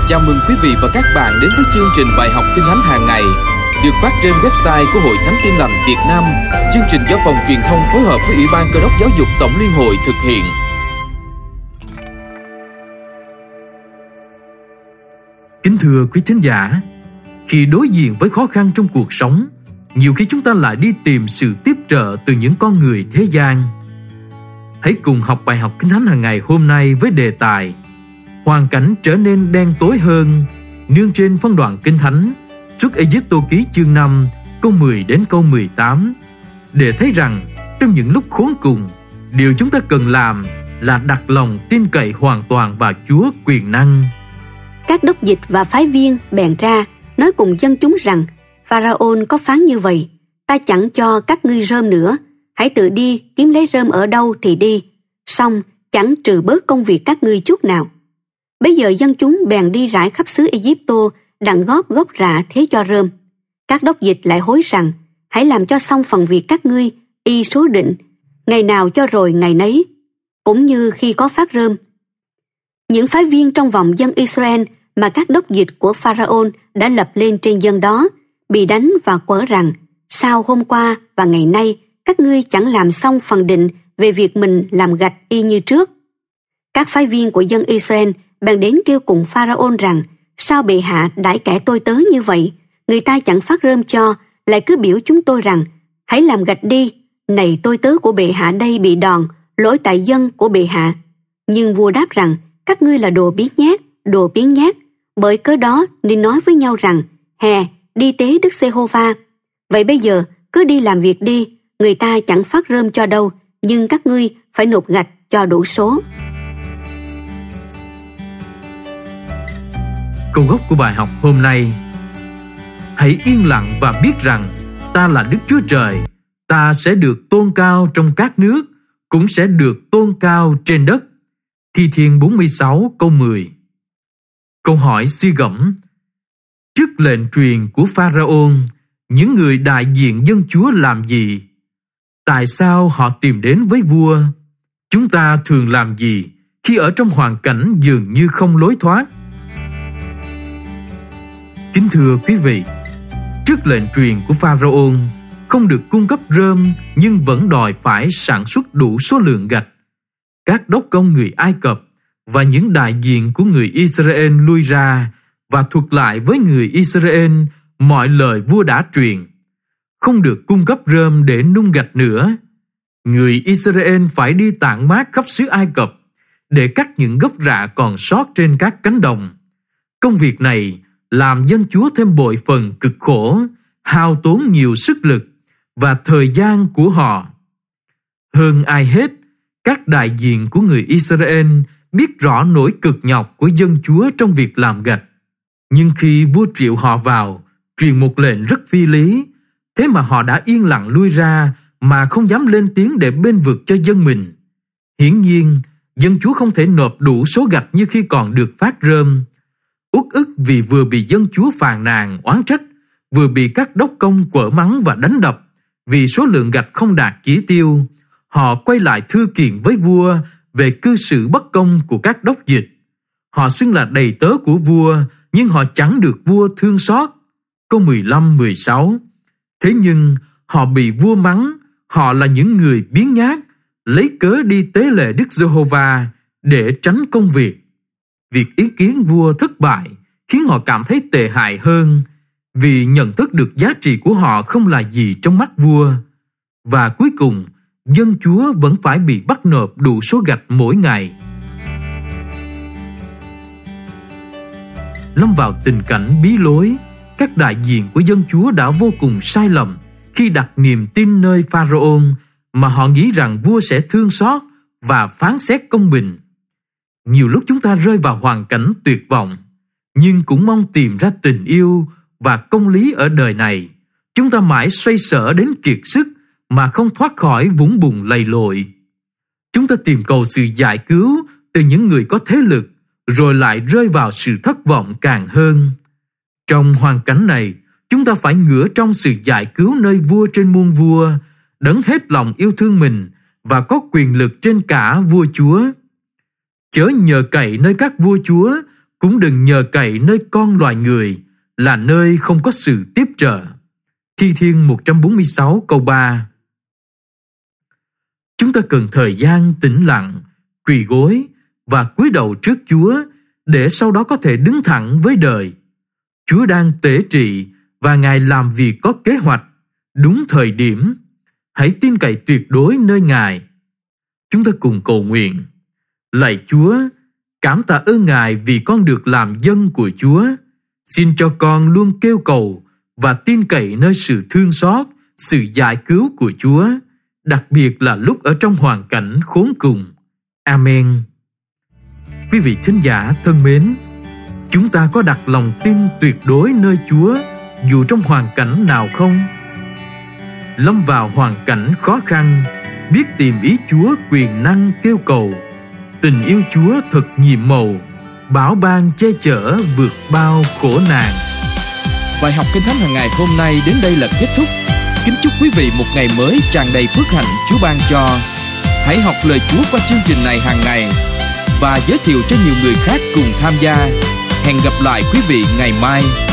Chào mừng quý vị và các bạn đến với chương trình bài học Kinh Thánh hàng ngày được phát trên website của Hội Thánh Tin Lành Việt Nam. Chương trình do phòng truyền thông phối hợp với Ủy ban Cơ đốc Giáo dục Tổng Liên hội thực hiện. Kính thưa quý thính giả, khi đối diện với khó khăn trong cuộc sống, nhiều khi chúng ta lại đi tìm sự tiếp trợ từ những con người thế gian. Hãy cùng học bài học Kinh Thánh hàng ngày hôm nay với đề tài Hoàn cảnh trở nên đen tối hơn, nương trên phân đoạn Kinh Thánh Xuất Ê-díp-tô ký chương 5 câu 10 đến câu 18, để thấy rằng trong những lúc khốn cùng, điều chúng ta cần làm là đặt lòng tin cậy hoàn toàn vào Chúa quyền năng. Các đốc dịch và phái viên bèn ra nói cùng dân chúng rằng: Pharaon có phán như vậy, ta chẳng cho các ngươi rơm nữa, hãy tự đi kiếm lấy rơm ở đâu thì đi, song chẳng trừ bớt công việc các ngươi chút nào. Bây giờ dân chúng bèn đi rải khắp xứ Ê-díp-tô, đặng góp gốc rạ thế cho rơm. Các đốc dịch lại hối rằng: hãy làm cho xong phần việc các ngươi, y số định, ngày nào cho rồi ngày nấy, cũng như khi có phát rơm. Những phái viên trong vòng dân Israel mà các đốc dịch của Pharaon đã lập lên trên dân đó bị đánh và quở rằng: sao hôm qua và ngày nay các ngươi chẳng làm xong phần định về việc mình làm gạch y như trước? Các phái viên của dân Israel bèn đến kêu cùng Pharaon rằng: sao bệ hạ đãi kẻ tôi tớ như vậy? Người ta chẳng phát rơm cho, lại cứ biểu chúng tôi rằng: hãy làm gạch đi, này tôi tớ của bệ hạ đây bị đòn, lỗi tại dân của bệ hạ. Nhưng vua đáp rằng: các ngươi là đồ biếng nhác, bởi cớ đó nên nói với nhau rằng: hè, đi tế Đức Giê-hô-va. Vậy bây giờ cứ đi làm việc đi, người ta chẳng phát rơm cho đâu, nhưng các ngươi phải nộp gạch cho đủ số. Câu gốc của bài học hôm nay: hãy yên lặng và biết rằng ta là Đức Chúa Trời, ta sẽ được tôn cao trong các nước, cũng sẽ được tôn cao trên đất. Thi Thiên 46 câu 10. Câu hỏi suy gẫm: trước lệnh truyền của Pharaon, những người đại diện dân Chúa làm gì? Tại sao họ tìm đến với vua? Chúng ta thường làm gì khi ở trong hoàn cảnh dường như không lối thoát? Kính thưa quý vị, trước lệnh truyền của Pharaon không được cung cấp rơm nhưng vẫn đòi phải sản xuất đủ số lượng gạch, các đốc công người Ai Cập và những đại diện của người Israel lui ra và thuật lại với người Israel mọi lời vua đã truyền. Không được cung cấp rơm để nung gạch nữa. Người Israel phải đi tản mát khắp xứ Ai Cập để cắt những gốc rạ còn sót trên các cánh đồng. Công việc này làm dân Chúa thêm bội phần cực khổ, hao tốn nhiều sức lực và thời gian của họ. Hơn ai hết, các đại diện của người Israel biết rõ nỗi cực nhọc của dân Chúa trong việc làm gạch. Nhưng khi vua triệu họ vào, truyền một lệnh rất phi lý, thế mà họ đã yên lặng lui ra mà không dám lên tiếng để bênh vực cho dân mình. Hiển nhiên, dân Chúa không thể nộp đủ số gạch như khi còn được phát rơm. Uất ức vì vừa bị dân Chúa phàn nàn oán trách, vừa bị các đốc công quở mắng và đánh đập vì số lượng gạch không đạt chỉ tiêu. Họ quay lại thư kiện với vua về cư xử bất công của các đốc dịch. Họ xưng là đầy tớ của vua, nhưng họ chẳng được vua thương xót. Câu 15-16. Thế nhưng họ bị vua mắng, họ là những người biếng nhác, lấy cớ đi tế lễ Đức Giê-hô-va để tránh công việc. Việc ý kiến vua thất bại khiến họ cảm thấy tệ hại hơn, vì nhận thức được giá trị của họ không là gì trong mắt vua. Và cuối cùng, dân Chúa vẫn phải bị bắt nộp đủ số gạch mỗi ngày. Lâm vào tình cảnh bí lối, các đại diện của dân Chúa đã vô cùng sai lầm khi đặt niềm tin nơi Pharaon mà họ nghĩ rằng vua sẽ thương xót và phán xét công bình. Nhiều lúc chúng ta rơi vào hoàn cảnh tuyệt vọng, nhưng cũng mong tìm ra tình yêu và công lý ở đời này. Chúng ta mãi xoay sở đến kiệt sức mà không thoát khỏi vũng bùn lầy lội. Chúng ta tìm cầu sự giải cứu từ những người có thế lực, rồi lại rơi vào sự thất vọng càng hơn. Trong hoàn cảnh này, chúng ta phải ngửa trong sự giải cứu nơi vua trên muôn vua, đấng hết lòng yêu thương mình và có quyền lực trên cả vua chúa. Chớ nhờ cậy nơi các vua chúa cũng đừng nhờ cậy nơi con loài người, là nơi không có sự tiếp trợ. Thi Thiên 146 câu 3. Chúng ta cần thời gian tĩnh lặng, quỳ gối và cúi đầu trước Chúa để sau đó có thể đứng thẳng với đời. Chúa đang tể trị và Ngài làm việc có kế hoạch, đúng thời điểm. Hãy tin cậy tuyệt đối nơi Ngài. Chúng ta cùng cầu nguyện. Lạy Chúa, cảm tạ ơn Ngài vì con được làm dân của Chúa. Xin cho con luôn kêu cầu và tin cậy nơi sự thương xót, sự giải cứu của Chúa, đặc biệt là lúc ở trong hoàn cảnh khốn cùng. Amen. Quý vị thính giả thân mến, chúng ta có đặt lòng tin tuyệt đối nơi Chúa dù trong hoàn cảnh nào không? Lâm vào hoàn cảnh khó khăn, biết tìm ý Chúa quyền năng kêu cầu. Tình yêu Chúa thật nhiệm màu, bảo ban che chở vượt bao khổ nạn. Bài học Kinh Thánh hàng ngày hôm nay đến đây là kết thúc. Kính chúc quý vị một ngày mới tràn đầy phước hạnh Chúa ban cho. Hãy học lời Chúa qua chương trình này hàng ngày và giới thiệu cho nhiều người khác cùng tham gia. Hẹn gặp lại quý vị ngày mai.